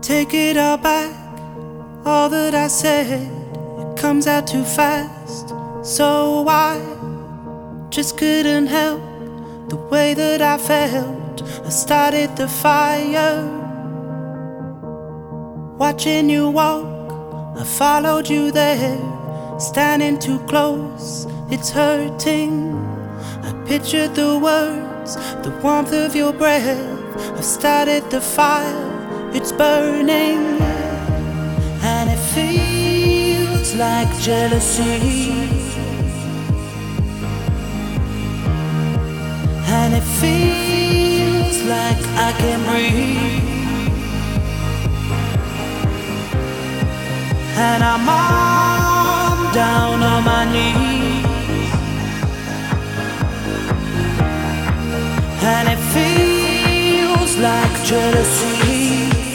Take it all back, all that I said. It comes out too fast, so I just couldn't help the way that I felt. I started the fire, watching you walk. I followed you there, standing too close, it's hurting. I pictured the words, the warmth of your breath. I've started the fire, it's burning, and it feels like jealousy, and it feels like I can breathe, and I'm on down on my knees, and it feels like jealousy.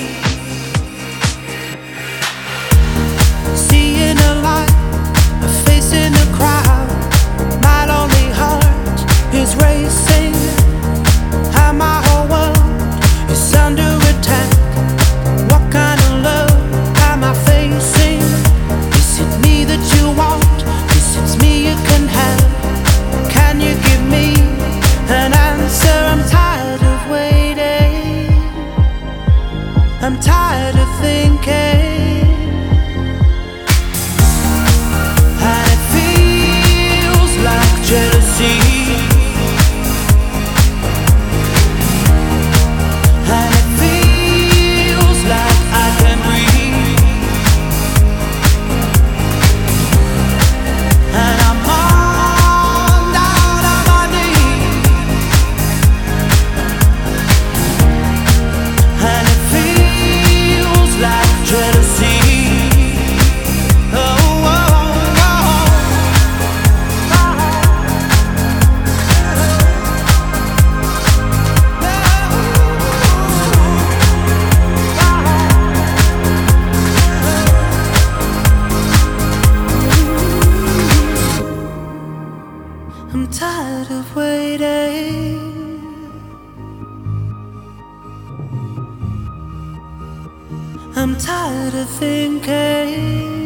Seeing a light, a face in the crowd. My lonely heart is racing, and my whole world is under attack. What kind of love am I facing? Is it me that you want? Is it me you can have? Can you give me an answer? I'm tired of waiting, I'm tired of thinking, and it feels like jealousy, and it feels like I can breathe, and I'm on down on my knees, and it feels like jealousy. Oh, oh, oh, I'm tired of waiting, I'm tired of thinking.